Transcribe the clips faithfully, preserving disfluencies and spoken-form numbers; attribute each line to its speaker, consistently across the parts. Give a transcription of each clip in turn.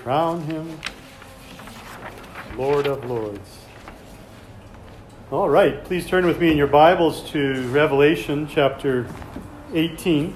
Speaker 1: crown him Lord of Lords. All right, please turn with me in your Bibles to Revelation chapter eighteen.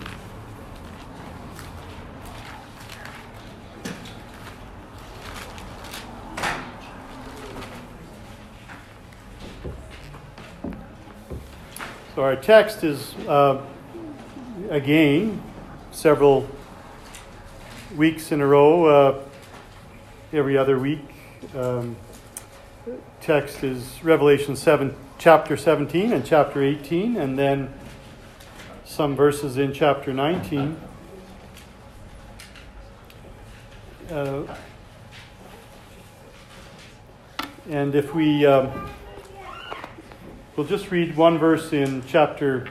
Speaker 1: So our text is, uh, again, several weeks in a row, uh, every other week. Um, text is Revelation seven, chapter seventeen and chapter eighteen, and then some verses in chapter nineteen. Uh, and if we... Um, We'll just read one verse in chapter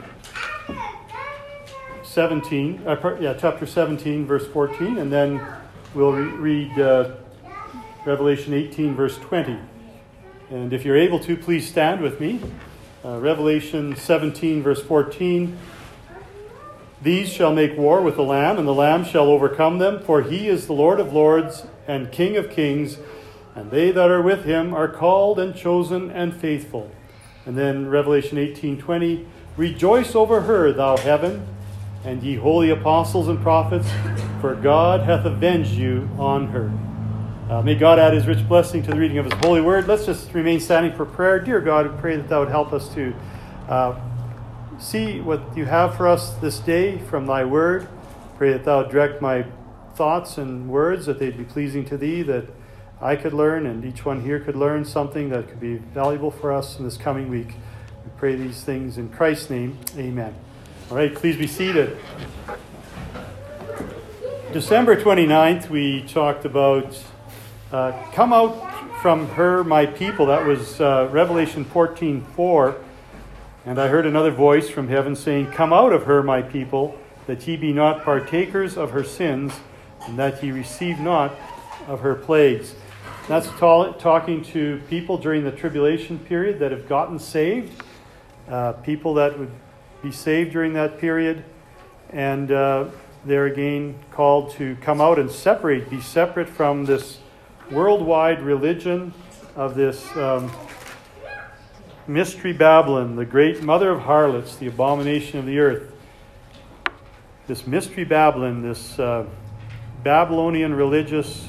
Speaker 1: seventeen, uh, yeah, chapter seventeen, verse fourteen, and then we'll re- read uh, Revelation eighteen, verse twenty. And if you're able to, please stand with me. Uh, Revelation seventeen, verse fourteen. These shall make war with the Lamb, and the Lamb shall overcome them, for he is the Lord of lords and King of kings, and they that are with him are called and chosen and faithful. And then Revelation eighteen twenty, rejoice over her, thou heaven, and ye holy apostles and prophets, for God hath avenged you on her. Uh, may God add his rich blessing to the reading of his holy word. Let's just remain standing for prayer. Dear God, we pray that thou would help us to uh, see what you have for us this day from thy word. Pray that thou would direct my thoughts and words, that they'd be pleasing to thee, that I could learn, and each one here could learn something that could be valuable for us in this coming week. We pray these things in Christ's name. Amen. All right, please be seated. December twenty-ninth, we talked about uh, come out from her, my people. That was uh, Revelation fourteen four. And I heard another voice from heaven saying, come out of her, my people, that ye be not partakers of her sins, and that ye receive not of her plagues. That's talking to people during the tribulation period that have gotten saved, uh, people that would be saved during that period, and uh, they're again called to come out and separate, be separate from this worldwide religion of this um, mystery Babylon, the great mother of harlots, the abomination of the earth. This mystery Babylon, this uh, Babylonian religious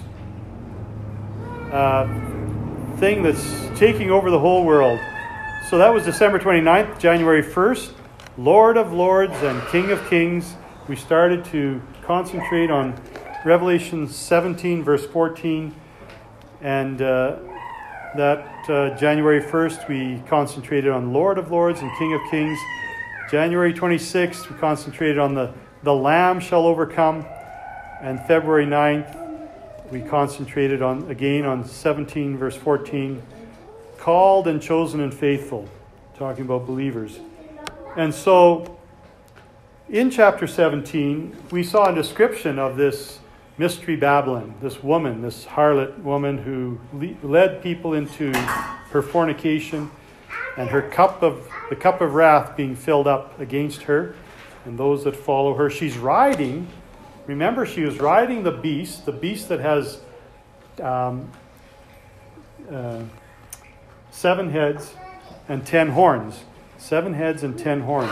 Speaker 1: Uh, thing that's taking over the whole world. So that was December twenty-ninth, January first, Lord of Lords and King of Kings. We started to concentrate on Revelation seventeen, verse fourteen, and uh, that uh, January first we concentrated on Lord of Lords and King of Kings. January twenty-sixth we concentrated on the, the Lamb shall overcome, and February ninth we concentrated on again on seventeen, verse fourteen, called and chosen and faithful, talking about believers. And so, in chapter seventeen, we saw a description of this mystery Babylon, this woman, this harlot woman who le- led people into her fornication, and her cup of the cup of wrath being filled up against her and those that follow her. She's riding. Remember, she was riding the beast, the beast that has um, uh, seven heads and ten horns. Seven heads and ten horns.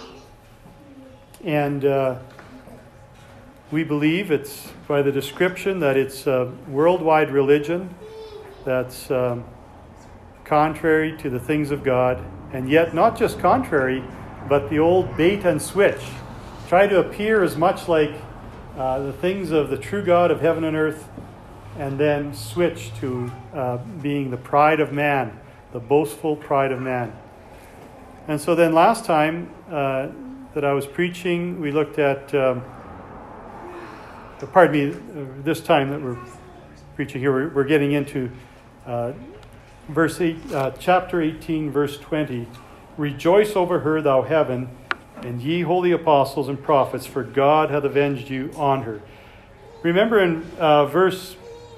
Speaker 1: And uh, we believe it's, by the description, that it's a worldwide religion that's um, contrary to the things of God. And yet, not just contrary, but the old bait and switch. Try to appear as much like Uh, the things of the true God of heaven and earth, and then switch to uh, being the pride of man, the boastful pride of man. And so then last time uh, that I was preaching, we looked at, um, pardon me, uh, this time that we're preaching here, we're, we're getting into uh, verse eight, uh, chapter eighteen, verse twenty. Rejoice over her, thou heaven, and ye holy apostles and prophets, for God hath avenged you on her. Remember in uh, verse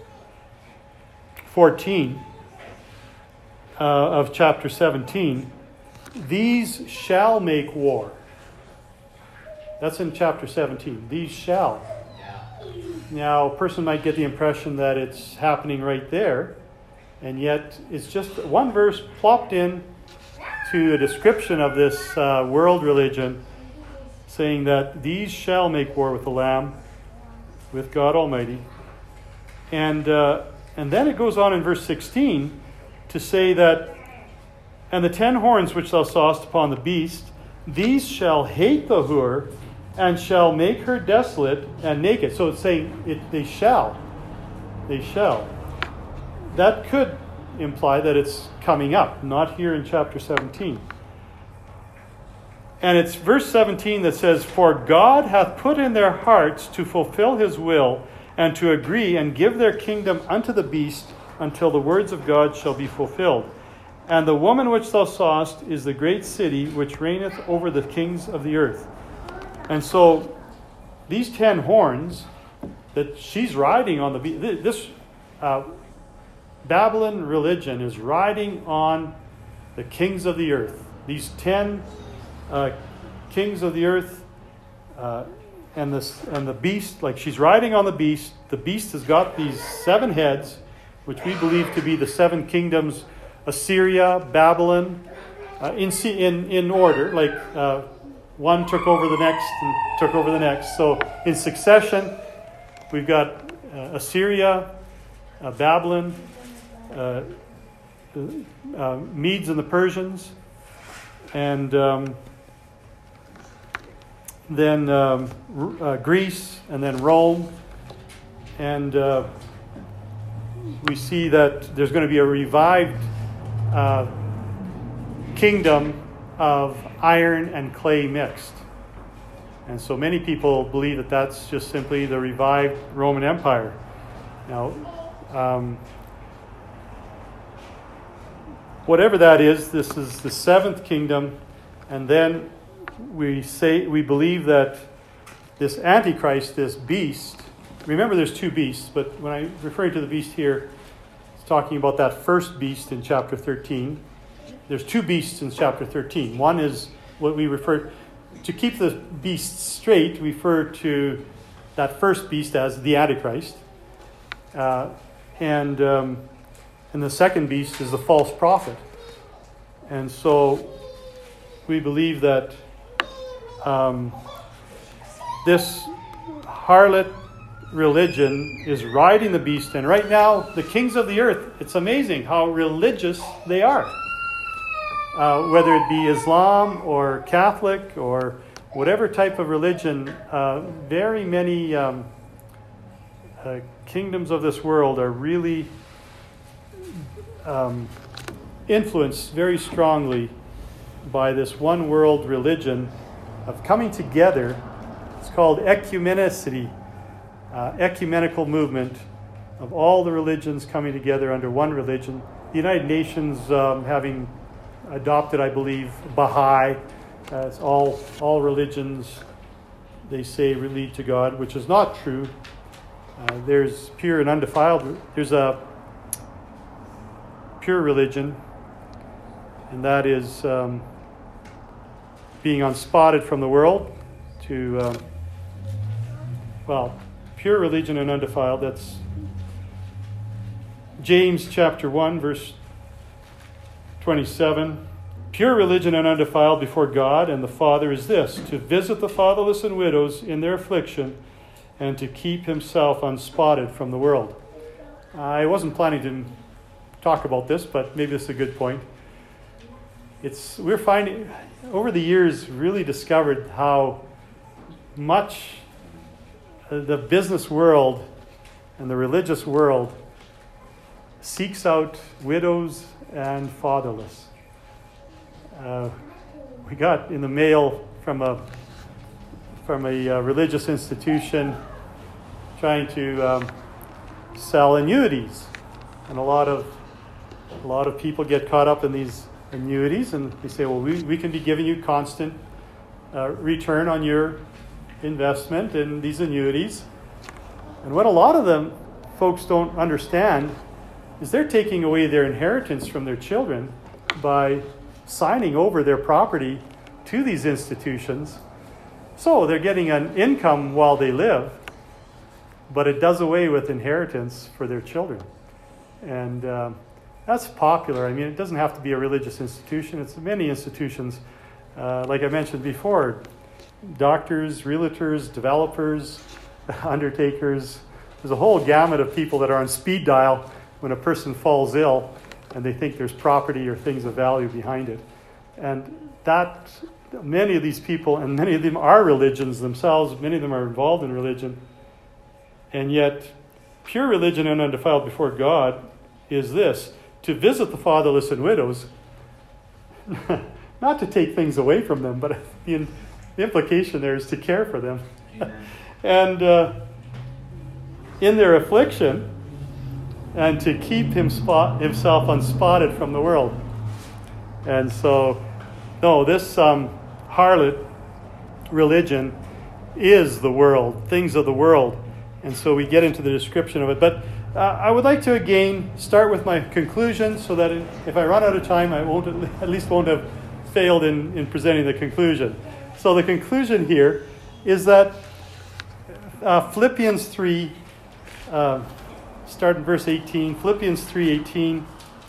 Speaker 1: fourteen uh, of chapter seventeen, these shall make war. That's in chapter seventeen. These shall. Now, a person might get the impression that it's happening right there, and yet it's just one verse plopped in to a description of this uh, world religion, saying that these shall make war with the Lamb, with God Almighty. And uh, and then it goes on in verse sixteen to say that, and the ten horns which thou sawest upon the beast, these shall hate the whore, and shall make her desolate and naked. So it's saying it, they shall. They shall. That could imply that it's coming up, not here in chapter seventeen. And it's verse seventeen that says, for God hath put in their hearts to fulfill his will, and to agree and give their kingdom unto the beast, until the words of God shall be fulfilled. And the woman which thou sawest is the great city which reigneth over the kings of the earth. And so these ten horns that she's riding on the beast, this uh, Babylon religion is riding on the kings of the earth. These ten uh, kings of the earth uh, and this and the beast, like she's riding on the beast. The beast has got these seven heads, which we believe to be the seven kingdoms: Assyria, Babylon, uh, in in in order, like uh, one took over the next and took over the next. So in succession, we've got uh, Assyria, uh, Babylon, uh, uh, Medes and the Persians, and um, then um, uh, Greece, and then Rome. And uh, we see that there's going to be a revived uh, kingdom of iron and clay mixed. And so many people believe that that's just simply the revived Roman Empire. Now, um, whatever that is, this is the seventh kingdom. And then we say we believe that this Antichrist, this beast, remember there's two beasts, but when I'm referring to the beast here, it's talking about that first beast in chapter thirteen. There's two beasts in chapter thirteen. One is what we refer to, keep the beasts straight, we refer to that first beast as the Antichrist. Uh, and, um, and the second beast is the false prophet. And so we believe that um, this harlot religion is riding the beast. And right now, the kings of the earth, it's amazing how religious they are. Uh, whether it be Islam or Catholic or whatever type of religion, uh, very many um, uh, kingdoms of this world are really um, influenced very strongly by this one world religion of coming together. It's called ecumenicity, uh, ecumenical movement of all the religions coming together under one religion. The United Nations um, having adopted, I believe, Baha'i. Uh, it's all all religions, they say, lead to God, which is not true. Uh, there's pure and undefiled. There's a pure religion, and that is um, being unspotted from the world. To um, well, pure religion and undefiled. That's James chapter one, verse twenty-seven. Pure religion and undefiled before God and the Father is this: to visit the fatherless and widows in their affliction, and to keep himself unspotted from the world. I wasn't planning to talk about this, but maybe this is a good point. It's we're finding over the years really discovered how much the business world and the religious world seeks out widows and fatherless. Uh, we got in the mail from a from a uh, religious institution trying to um, sell annuities, and a lot of a lot of people get caught up in these annuities, and they say, "Well, we we can be giving you constant uh, return on your investment in these annuities." And what a lot of them folks don't understand is they're taking away their inheritance from their children by signing over their property to these institutions. So they're getting an income while they live, but it does away with inheritance for their children. And um, that's popular. I mean, it doesn't have to be a religious institution. It's many institutions, uh, like I mentioned before, doctors, realtors, developers, undertakers. There's a whole gamut of people that are on speed dial when a person falls ill and they think there's property or things of value behind it. And that, many of these people, and many of them are religions themselves, many of them are involved in religion, and yet pure religion and undefiled before God is this: to visit the fatherless and widows, not to take things away from them, but the, the implication there is to care for them. and uh, in their affliction, and to keep him spot, himself unspotted from the world. And so, no, this um, harlot religion is the world, things of the world. And so we get into the description of it. But uh, I would like to again start with my conclusion, so that if I run out of time, I won't at least won't have failed in, in presenting the conclusion. So the conclusion here is that uh, Philippians three, uh, start in verse eighteen, Philippians three eighteen.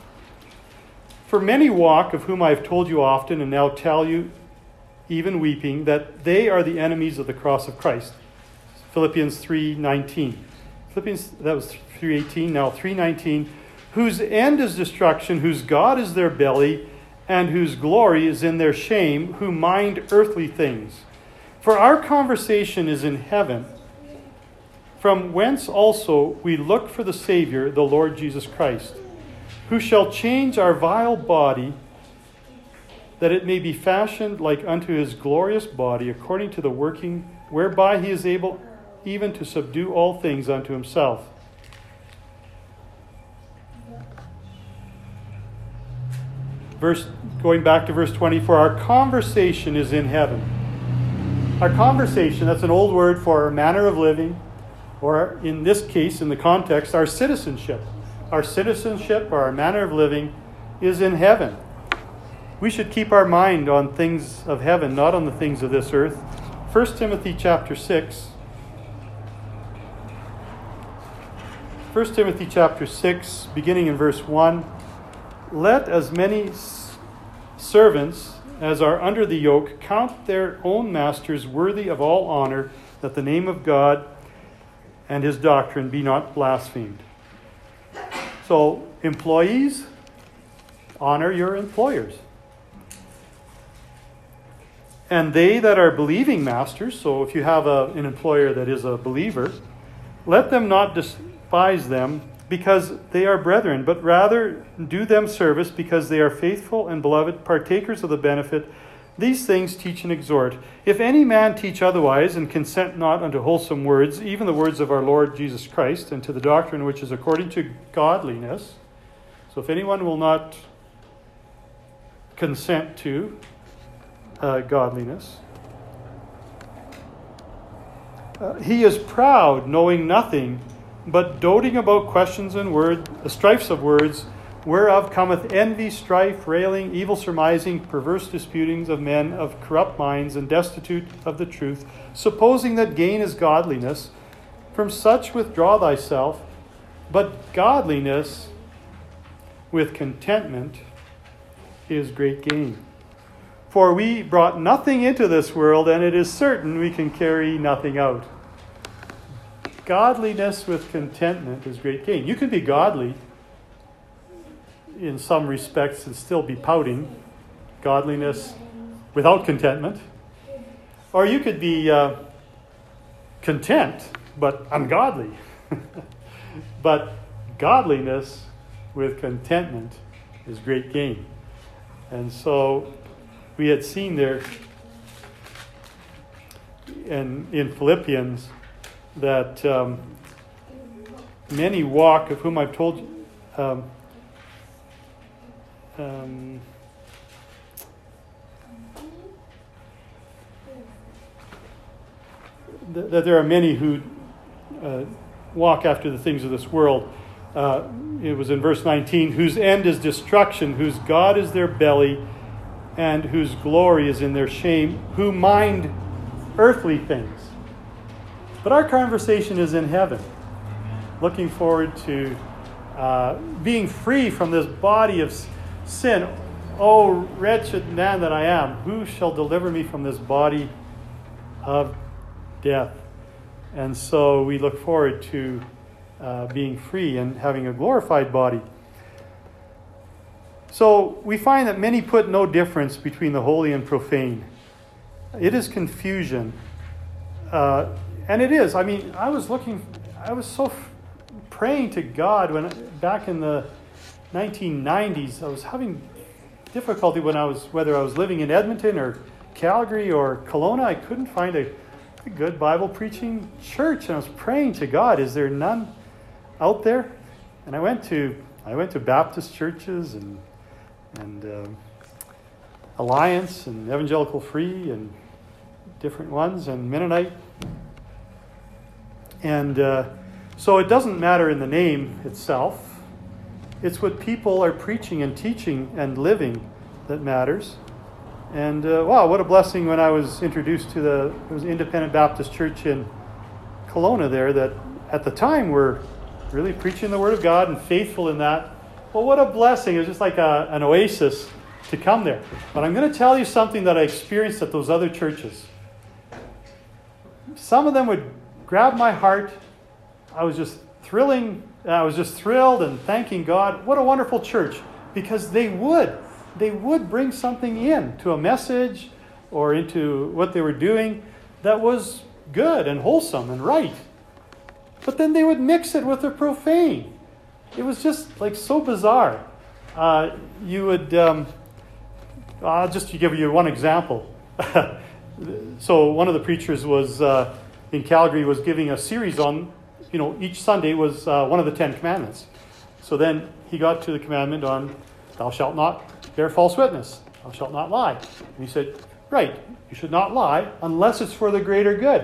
Speaker 1: For many walk, of whom I have told you often, and now tell you, even weeping, that they are the enemies of the cross of Christ. Philippians three nineteen. Philippians, that was three eighteen, now three nineteen. Whose end is destruction, whose God is their belly, and whose glory is in their shame, who mind earthly things. For our conversation is in heaven, from whence also we look for the Savior, the Lord Jesus Christ, who shall change our vile body, that it may be fashioned like unto his glorious body, according to the working whereby he is able even to subdue all things unto himself. Verse, going back to verse twenty, for our conversation is in heaven. Our conversation, that's an old word for our manner of living, or in this case, in the context, our citizenship. Our citizenship, or our manner of living, is in heaven. We should keep our mind on things of heaven, not on the things of this earth. First Timothy chapter six. First Timothy chapter six, beginning in verse one. Let as many s- servants as are under the yoke count their own masters worthy of all honor, that the name of God and his doctrine be not blasphemed. So, employees, honor your employers. And they that are believing masters, so if you have a, an employer that is a believer, let them not despise them because they are brethren, but rather do them service because they are faithful and beloved, partakers of the benefit. These things teach and exhort. If any man teach otherwise, and consent not unto wholesome words, even the words of our Lord Jesus Christ, and to the doctrine which is according to godliness. So if anyone will not consent to uh, godliness, uh, he is proud, knowing nothing, but doting about questions and word, the strifes of words, whereof cometh envy, strife, railing, evil surmising, perverse disputings of men of corrupt minds, and destitute of the truth, supposing that gain is godliness. From such withdraw thyself. But godliness with contentment is great gain. For we brought nothing into this world, and it is certain we can carry nothing out. Godliness with contentment is great gain. You can be godly in some respects and still be pouting. Godliness without contentment. Or you could be uh, content but ungodly. But godliness with contentment is great gain. And so we had seen there in, in Philippians that um, many walk, of whom I've told you, um, um, th- that there are many who uh, walk after the things of this world. Uh, it was in verse nineteen, whose end is destruction, whose God is their belly, and whose glory is in their shame, who mind earthly things. But our conversation is in heaven. Looking forward to uh, being free from this body of sin. Oh, wretched man that I am, who shall deliver me from this body of death? And so we look forward to uh, being free and having a glorified body. So we find that many put no difference between the holy and profane. It is confusion. Uh, and it is. I mean, I was looking, I was so f- praying to God when back in the nineteen nineties. I was having difficulty when I was, whether I was living in Edmonton or Calgary or Kelowna. I couldn't find a, a good Bible preaching church. And I was praying to God, is there none out there? And I went to, I went to Baptist churches and, and uh, Alliance and Evangelical Free and different ones, and Mennonite. And uh, so it doesn't matter in the name itself. It's what people are preaching and teaching and living that matters. And uh, wow, what a blessing when I was introduced to the it was Independent Baptist Church in Kelowna there, that at the time were really preaching the Word of God and faithful in that. Well, what a blessing. It was just like a, an oasis to come there. But I'm going to tell you something that I experienced at those other churches. Some of them would grab my heart. I was just thrilling. I was just thrilled and thanking God. What a wonderful church. Because they would. They would bring something in to a message or into what they were doing that was good and wholesome and right. But then they would mix it with the profane. It was just like so bizarre. Uh, you would, um, I'll just give you one example. So one of the preachers was uh, in Calgary was giving a series on, you know, each Sunday was uh, one of the Ten Commandments. So then he got to the commandment on, thou shalt not bear false witness, thou shalt not lie. And he said, right, you should not lie unless it's for the greater good.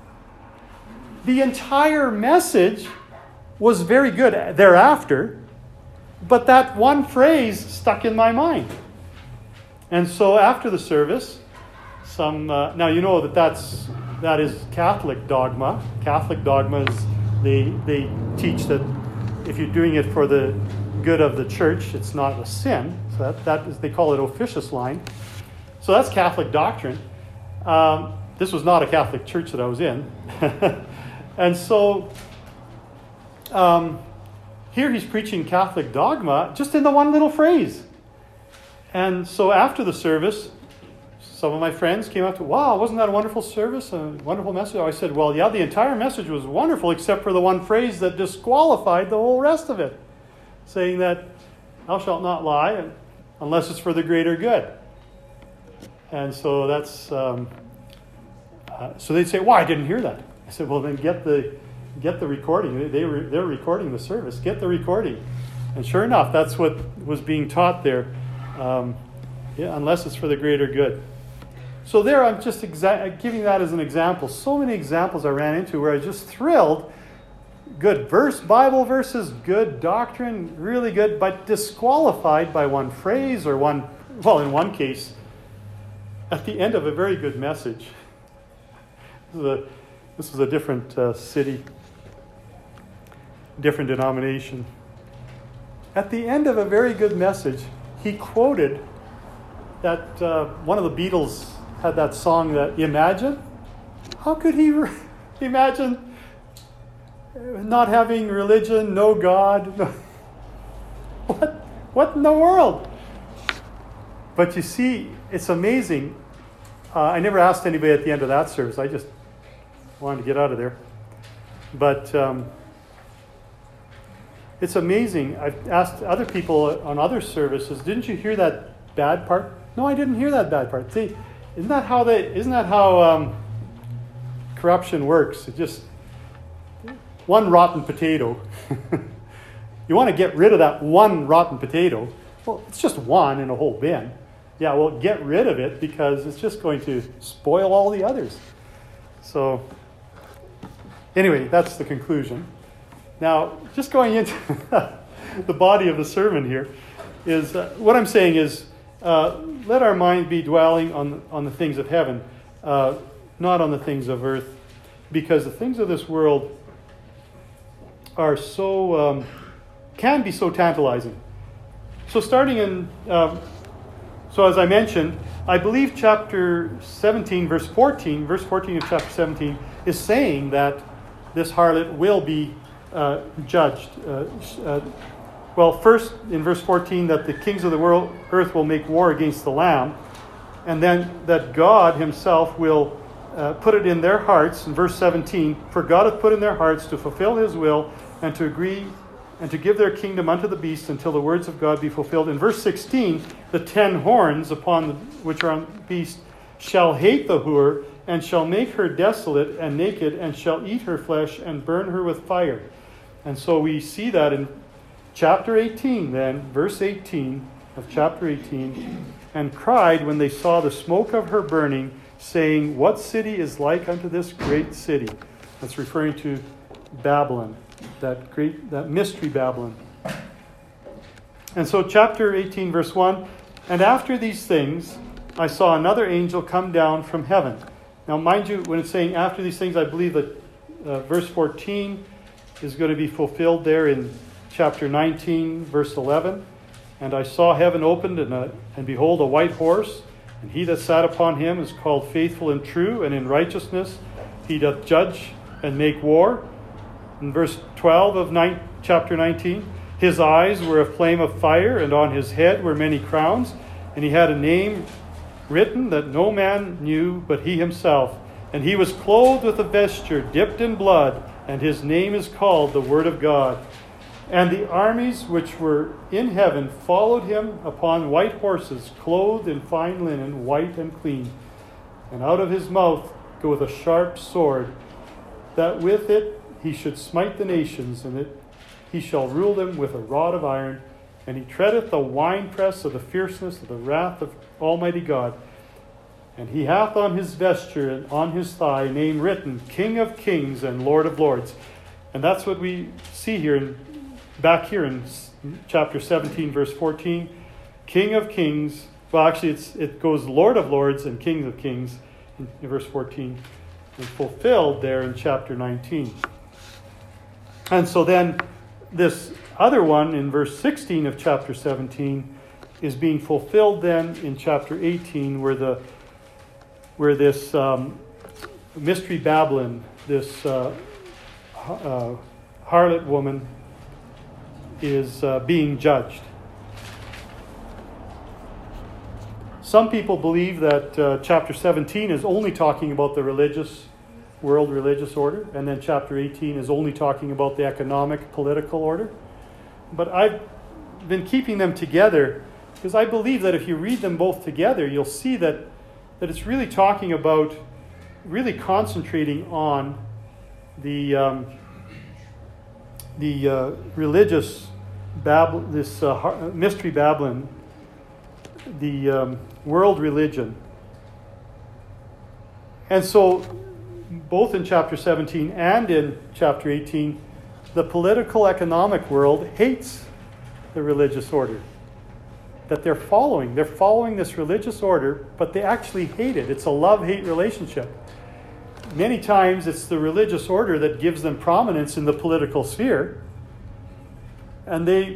Speaker 1: The entire message was very good thereafter, but that one phrase stuck in my mind. And so after the service, some uh, now you know that that's that is Catholic dogma. Catholic dogma is they they teach that if you're doing it for the good of the church, it's not a sin. So that that is, they call it officious lying. So that's Catholic doctrine. Um, this was not a Catholic church that I was in, and so um, here he's preaching Catholic dogma just in the one little phrase. And so after the service, some of my friends came up to, wow, wasn't that a wonderful service, a wonderful message? I said, well, yeah, the entire message was wonderful except for the one phrase that disqualified the whole rest of it, saying that thou shalt not lie unless it's for the greater good. And so that's, um, uh, so they'd say, well, I didn't hear that. I said, well, then get the get the recording. They were they're recording the service. Get the recording. And sure enough, that's what was being taught there. Um, yeah, unless it's for the greater good. So there, I'm just exa- giving that as an example. So many examples I ran into where I was just thrilled. Good verse, Bible verses, good doctrine, really good, but disqualified by one phrase or one, well, in one case, at the end of a very good message. This was a, this was a different uh, city, different denomination. At the end of a very good message, he quoted that uh, one of the Beatles had that song that Imagine. How could he re- imagine not having religion, no God? No. What? What in the world? But you see, it's amazing. Uh, I never asked anybody at the end of that service. I just wanted to get out of there. But um, it's amazing. I've asked other people on other services, didn't you hear that bad part? No, I didn't hear that bad part. See, isn't that how they? Isn't that how um, corruption works? It just one rotten potato. You want to get rid of that one rotten potato. Well, it's just one in a whole bin. Yeah, well, get rid of it because it's just going to spoil all the others. So, anyway, that's the conclusion. Now, just going into the body of the sermon here is uh, what I'm saying is uh, let our mind be dwelling on on the things of heaven, uh, not on the things of earth. because the things of this world are so, um, can be so tantalizing. So starting in, um, so as I mentioned, I believe chapter seventeen, verse fourteen, verse fourteen of chapter seventeen is saying that this harlot will be uh, judged. Uh, uh, well, first in verse fourteen, that the kings of the world, earth will make war against the Lamb, and then that God himself will uh, put it in their hearts, in verse seventeen, for God hath put in their hearts to fulfill his will and to agree and to give their kingdom unto the beast until the words of God be fulfilled. In verse sixteen, the ten horns upon the, which are on the beast shall hate the whore, and shall make her desolate and naked, and shall eat her flesh and burn her with fire. And so we see that in chapter eighteen then, verse eighteen of chapter eighteen, and cried when they saw the smoke of her burning, saying, what city is like unto this great city? That's referring to Babylon. That great, that mystery Babylon. And so chapter eighteen, verse one, and after these things, I saw another angel come down from heaven. Now, mind you, when it's saying after these things, I believe that uh, verse fourteen is going to be fulfilled there in chapter nineteen, verse eleven. And I saw heaven opened, and, a, and behold, a white horse, and he that sat upon him is called Faithful and True, and in righteousness he doth judge and make war. In verse twelve of nine, chapter nineteen, his eyes were a flame of fire, and on his head were many crowns, and he had a name written that no man knew but he himself. And he was clothed with a vesture dipped in blood, and his name is called the Word of God. And the armies which were in heaven followed him upon white horses, clothed in fine linen, white and clean. And out of his mouth goeth a sharp sword, that with it he should smite the nations, and it, he shall rule them with a rod of iron. And he treadeth the winepress of the fierceness of the wrath of Almighty God. And he hath on his vesture and on his thigh a name written, King of Kings and Lord of Lords. And that's what we see here, in, back here in chapter seventeen, verse fourteen. King of Kings. Well, actually, it's, it goes Lord of Lords and King of Kings in, in verse fourteen. And fulfilled there in chapter nineteen. And so then this other one in verse sixteen of chapter seventeen is being fulfilled then in chapter eighteen, where the where this um, mystery Babylon, this uh, uh, harlot woman, is uh, being judged. Some people believe that uh, chapter seventeen is only talking about the religious world religious order, and then chapter eighteen is only talking about the economic political order. But I've been keeping them together because I believe that if you read them both together, you'll see that, that it's really talking about, really concentrating on the um, the uh, religious Bab- this uh, mystery Babylon, the um, world religion. And so both in chapter seventeen and in chapter eighteen, the political economic world hates the religious order that they're following. They're following this religious order, but they actually hate it. It's a love-hate relationship. Many times it's the religious order that gives them prominence in the political sphere. And they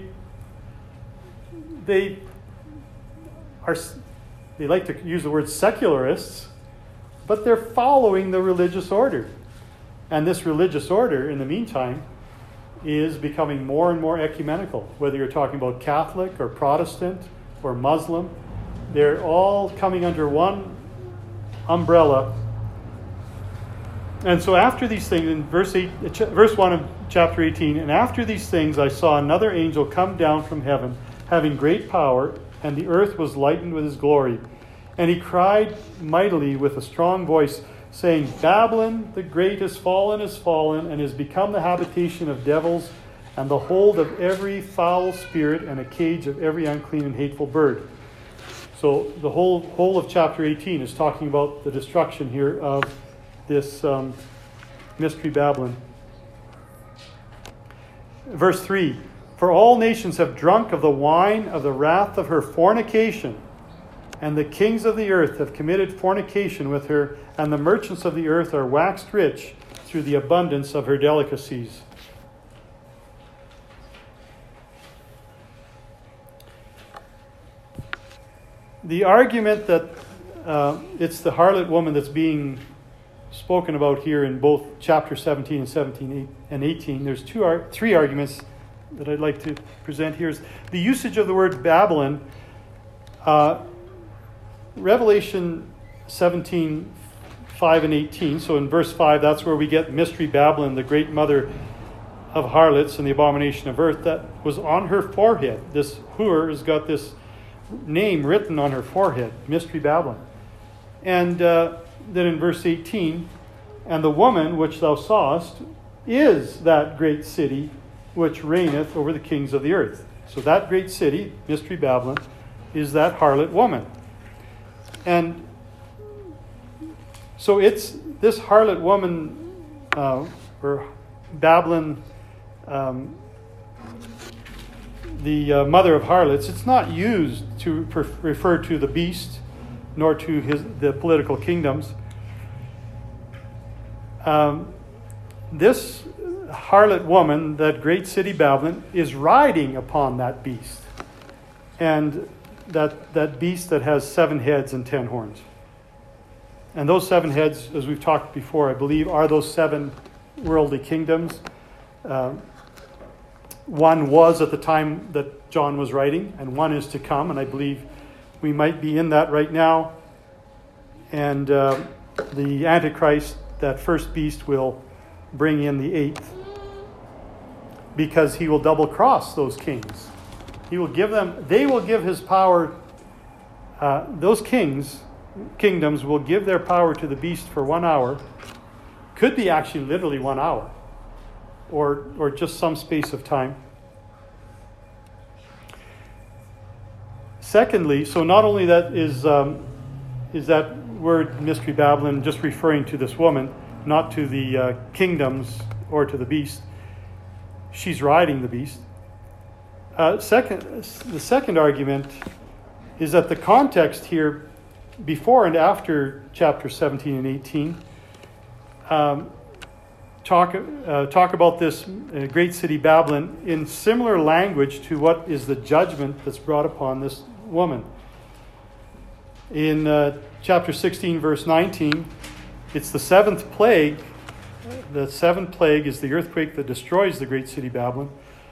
Speaker 1: they are they like to use the word secularists, but they're following the religious order. And this religious order, in the meantime, is becoming more and more ecumenical. Whether you're talking about Catholic or Protestant or Muslim, they're all coming under one umbrella. And so after these things, in verse eight, verse one of chapter eighteen, and after these things I saw another angel come down from heaven, having great power, and the earth was lightened with his glory. And he cried mightily with a strong voice, saying, Babylon the great is fallen, is fallen, and is become the habitation of devils, and the hold of every foul spirit, and a cage of every unclean and hateful bird. So the whole whole of chapter eighteen is talking about the destruction here of this um, mystery Babylon. Verse three, for all nations have drunk of the wine of the wrath of her fornication, and the kings of the earth have committed fornication with her, and the merchants of the earth are waxed rich through the abundance of her delicacies. The argument that uh, it's the harlot woman that's being spoken about here in both chapter seventeen and seventeen and eighteen, there's two, ar- three arguments that I'd like to present here. Is the usage of the word Babylon. Uh, Revelation seventeen, five and eighteen. So in verse five, that's where we get Mystery Babylon, the great mother of harlots and the abomination of earth. That was on her forehead. This whore has got this name written on her forehead, Mystery Babylon. And uh, then in verse eighteen, and the woman which thou sawest is that great city which reigneth over the kings of the earth. So that great city, Mystery Babylon, is that harlot woman. And so it's this harlot woman, uh, or Babylon, um, the uh, mother of harlots, it's not used to per- refer to the beast, nor to his the political kingdoms. Um, this harlot woman, that great city Babylon, is riding upon that beast. And that, that beast that has seven heads and ten horns. And those seven heads, as we've talked before, I believe, are those seven worldly kingdoms. Uh, one was at the time that John was writing, and one is to come, and I believe we might be in that right now. And uh, the Antichrist, that first beast, will bring in the eighth, because he will double cross those kings. He will give them, they will give his power, uh, those kings, kingdoms will give their power to the beast for one hour. Could be actually literally one hour, or or just some space of time. Secondly, so not only that is um, is that word Mystery Babylon just referring to this woman, not to the uh, kingdoms or to the beast. She's riding the beast. Uh, second, the second argument is that the context here, before and after chapter seventeen and eighteen, um, talk uh, talk about this uh, great city Babylon in similar language to what is the judgment that's brought upon this woman. In uh, chapter sixteen, verse nineteen, it's the seventh plague. The seventh plague is the earthquake that destroys the great city Babylon.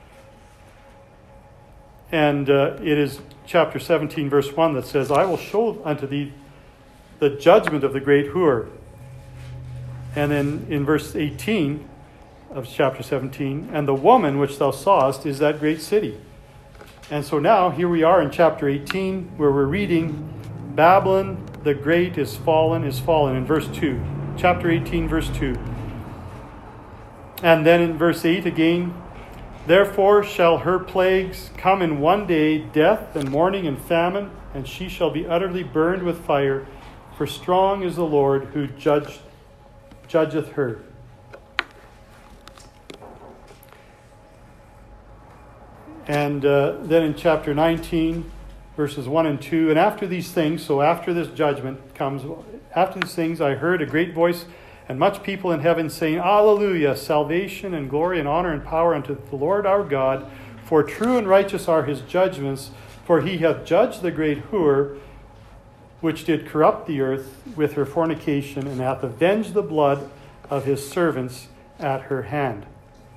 Speaker 1: And uh, it is chapter seventeen, verse one that says, I will show unto thee the judgment of the great whore. And then in verse eighteen of chapter seventeen, and the woman which thou sawest is that great city. And so now here we are in chapter eighteen, where we're reading, Babylon the great is fallen, is fallen, in verse two. Chapter eighteen, verse two. And then in verse eight again, therefore shall her plagues come in one day, death and mourning and famine, and she shall be utterly burned with fire, for strong is the Lord who judged, judgeth her. And uh, then in chapter nineteen, verses one and two, and after these things, so after this judgment comes, after these things I heard a great voice and much people in heaven saying, Alleluia, salvation and glory and honor and power unto the Lord our God, for true and righteous are his judgments, for he hath judged the great whore, which did corrupt the earth with her fornication, and hath avenged the blood of his servants at her hand.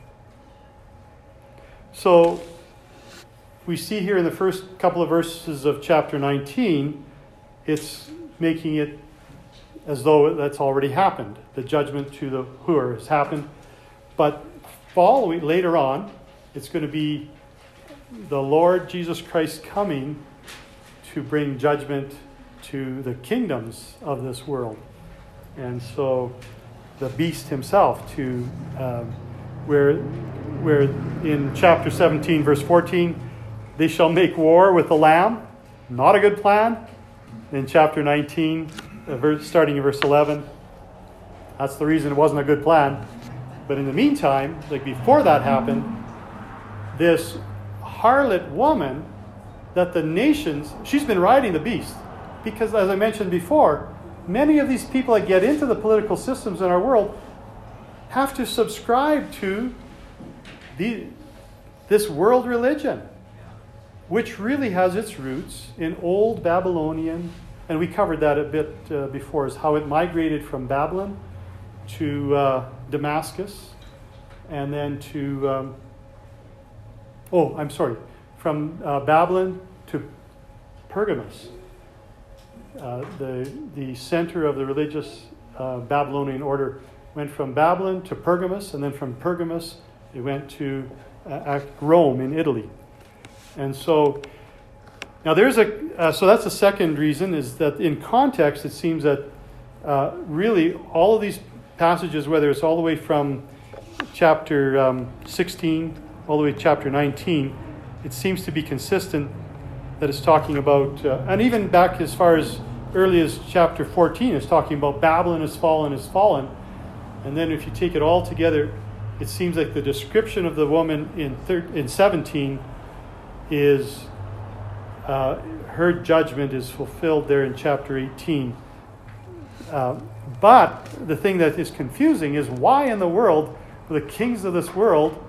Speaker 1: So we see here in the first couple of verses of chapter nineteen, it's making it as though that's already happened. The judgment to the whore has happened. But following later on, it's going to be the Lord Jesus Christ coming to bring judgment to the kingdoms of this world. And so the beast himself to um, where where in chapter seventeen, verse fourteen, they shall make war with the Lamb. Not a good plan. In chapter nineteen, uh, verse, starting in verse eleven, that's the reason it wasn't a good plan. But in the meantime, like before that happened, this harlot woman that the nations, she's been riding the beast. Because as I mentioned before, many of these people that get into the political systems in our world, have to subscribe to the, this world religion, which really has its roots in old Babylonian, and we covered that a bit uh, before, is how it migrated from Babylon to uh, Damascus, and then to, um, oh, I'm sorry, from uh, Babylon to Pergamus, uh, the, the center of the religious uh, Babylonian order went from Babylon to Pergamus, and then from Pergamus it went to uh, Rome in Italy. And so, now there's a, uh, so that's the second reason, is that in context it seems that uh, really all of these passages, whether it's all the way from chapter um, sixteen all the way to chapter nineteen, it seems to be consistent that it's talking about, uh, and even back as far as early as chapter fourteen, it's talking about Babylon has fallen, has fallen. And then if you take it all together, it seems like the description of the woman in thir- in seventeen is, uh, her judgment is fulfilled there in chapter eighteen. Uh, but the thing that is confusing is, why in the world will the kings of this world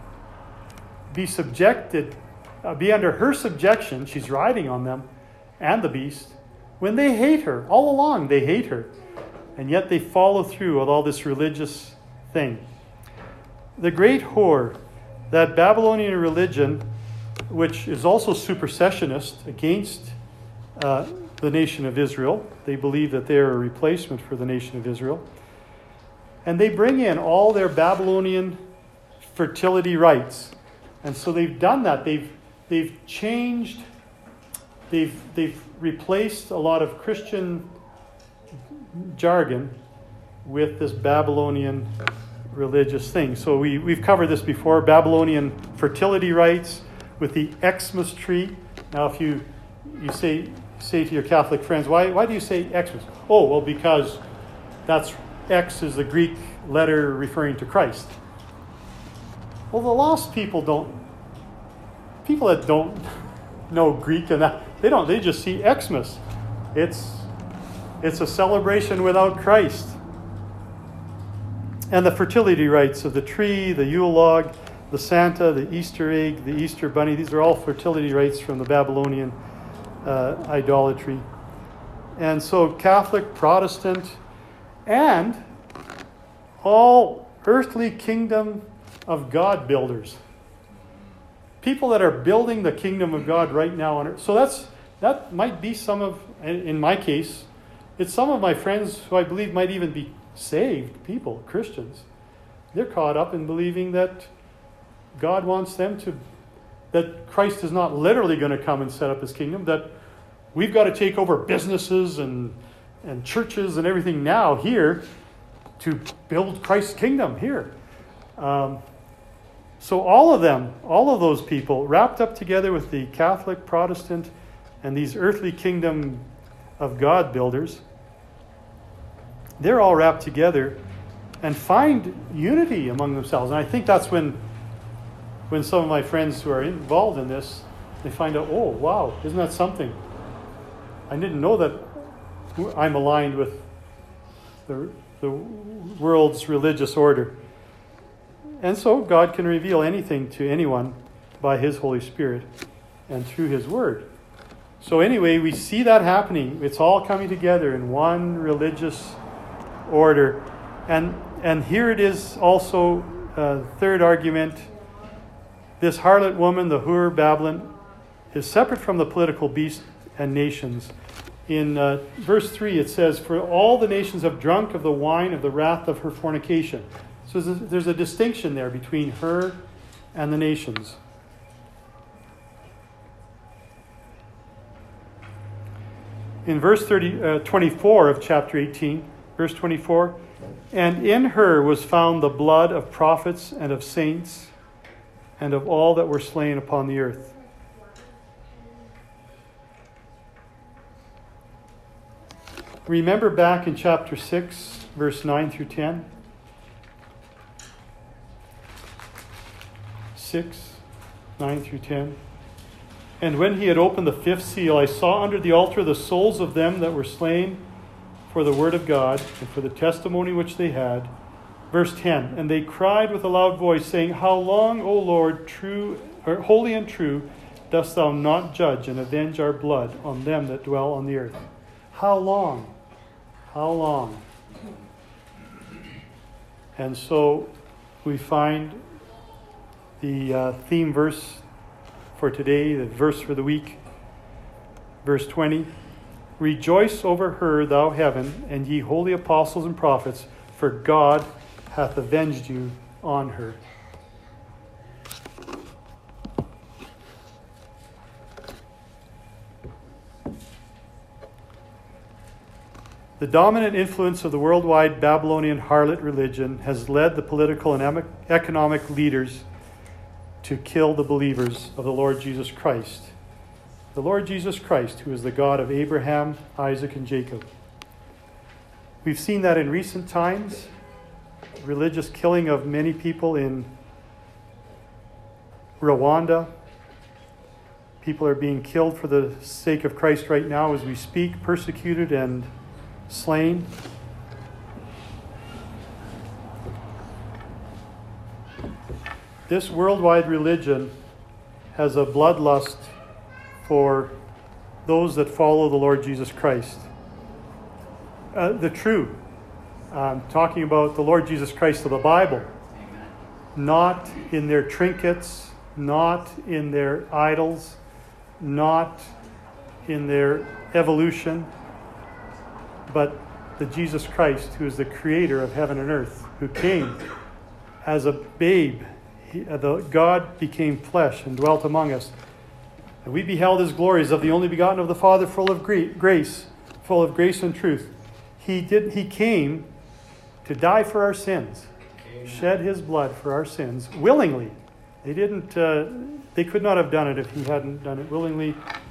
Speaker 1: be subjected, uh, be under her subjection, she's riding on them, and the beast, when they hate her? All along they hate her. And yet they follow through with all this religious thing. The great whore, that Babylonian religion, which is also supersessionist against uh, the nation of Israel. They believe that they're a replacement for the nation of Israel. And they bring in all their Babylonian fertility rites. And so they've done that. They've they've changed, they've they've replaced a lot of Christian jargon with this Babylonian religious thing. So we, we've covered this before, Babylonian fertility rites with the Xmas tree. Now if you you say say to your Catholic friends, why why do you say Xmas? Oh, well, because that's X is the Greek letter referring to Christ. Well, the lost people don't, people that don't know Greek and that, they don't, they just see Xmas. It's it's a celebration without Christ. And the fertility rites of the tree, the Yule log, the Santa, the Easter egg, the Easter bunny, these are all fertility rites from the Babylonian uh, idolatry. And so Catholic, Protestant, and all earthly kingdom of God builders. People that are building the kingdom of God right now on earth. So that's that might be some of, in my case, it's some of my friends who I believe might even be saved people, Christians. They're caught up in believing that God wants them to, that Christ is not literally going to come and set up his kingdom, that we've got to take over businesses and, and churches and everything now here to build Christ's kingdom here. Um, so all of them, all of those people wrapped up together with the Catholic, Protestant, and these earthly kingdom of God builders, they're all wrapped together and find unity among themselves. And I think that's when when some of my friends who are involved in this, they find out, oh, wow, isn't that something? I didn't know that I'm aligned with the, the world's religious order. And so God can reveal anything to anyone by his Holy Spirit and through his word. So anyway, we see that happening. It's all coming together in one religious order. And and here it is also, uh, third argument, this harlot woman, the Hur, Babylon, is separate from the political beast and nations. In uh, verse three it says, for all the nations have drunk of the wine of the wrath of her fornication. So there's a, there's a distinction there between her and the nations. In verse thirty, uh, twenty-four of chapter eighteen, verse twenty-four, and in her was found the blood of prophets and of saints and of all that were slain upon the earth. Remember back in chapter six, verse nine through ten? six, nine through ten. And when he had opened the fifth seal, I saw under the altar the souls of them that were slain for the word of God and for the testimony which they had, Verse ten, and they cried with a loud voice, saying, How long, O Lord, true, or holy and true, dost thou not judge and avenge our blood on them that dwell on the earth? How long? How long? And so we find the uh, theme verse for today, the verse for the week, verse twenty. Rejoice over her, thou heaven, and ye holy apostles and prophets, for God hath avenged you on her. The dominant influence of the worldwide Babylonian harlot religion has led the political and economic leaders to kill the believers of the Lord Jesus Christ. The Lord Jesus Christ, who is the God of Abraham, Isaac, and Jacob. We've seen that in recent times. Religious killing of many people in Rwanda. People are being killed for the sake of Christ right now as we speak, persecuted and slain. This worldwide religion has a bloodlust for those that follow the Lord Jesus Christ. Uh, the true, um, talking about the Lord Jesus Christ of the Bible, not in their trinkets, not in their idols, not in their evolution, but the Jesus Christ who is the creator of heaven and earth, who came as a babe. He, uh, the God became flesh and dwelt among us. And we beheld his glories of the only begotten of the Father, full of grace, full of grace and truth. He did. He came to die for our sins, Amen. Shed his blood for our sins willingly. They didn't. Uh, they could not have done it if he hadn't done it willingly.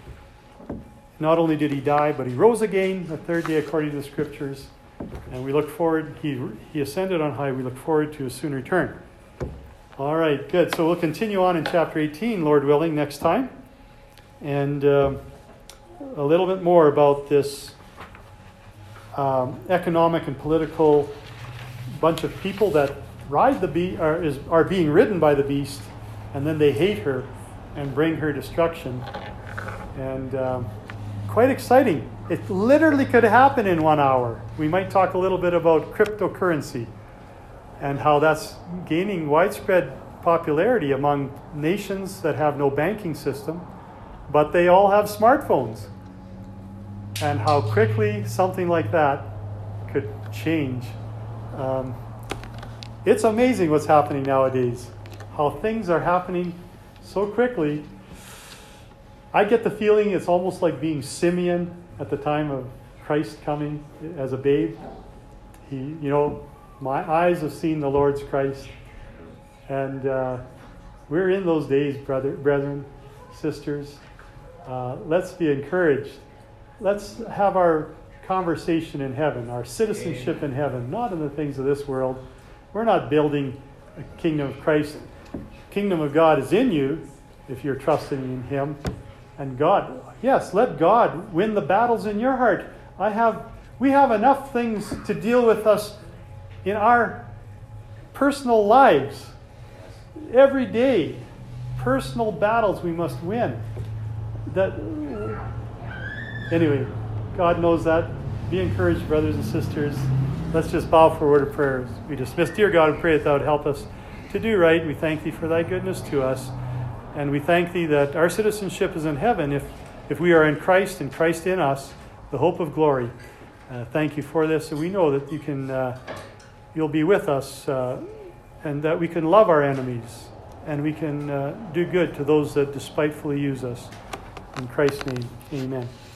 Speaker 1: Not only did he die, but he rose again the third day according to the Scriptures. And we look forward. He he ascended on high. We look forward to his soon return. All right, good. So we'll continue on in chapter eighteen, Lord willing, next time, and uh, a little bit more about this. Um, economic and political bunch of people that ride the beast are, is, are being ridden by the beast, and then they hate her and bring her destruction. And um, quite exciting. It literally could happen in one hour. We might talk a little bit about cryptocurrency and how that's gaining widespread popularity among nations that have no banking system, but they all have smartphones. And how quickly something like that could change. Um, it's amazing what's happening nowadays. How things are happening so quickly. I get the feeling it's almost like being Simeon at the time of Christ coming as a babe. He, you know, my eyes have seen the Lord's Christ. And uh, we're in those days, brother, brethren, sisters. Uh, let's be encouraged. Let's have our conversation in heaven, our citizenship in heaven, not in the things of this world. We're not building a kingdom of Christ. Kingdom of God is in you if you're trusting in him. And God, yes, let God win the battles in your heart. I have, we have enough things to deal with us in our personal lives. Every day, personal battles we must win. That... Anyway, God knows that. Be encouraged, brothers and sisters. Let's just bow for a word of prayer. We dismiss, dear God, and pray that thou would help us to do right. We thank thee for thy goodness to us. And we thank thee that our citizenship is in heaven if, if we are in Christ and Christ in us, the hope of glory. Uh, thank you for this. And we know that you can, uh, you'll be with us uh, and that we can love our enemies and we can uh, do good to those that despitefully use us. In Christ's name, amen.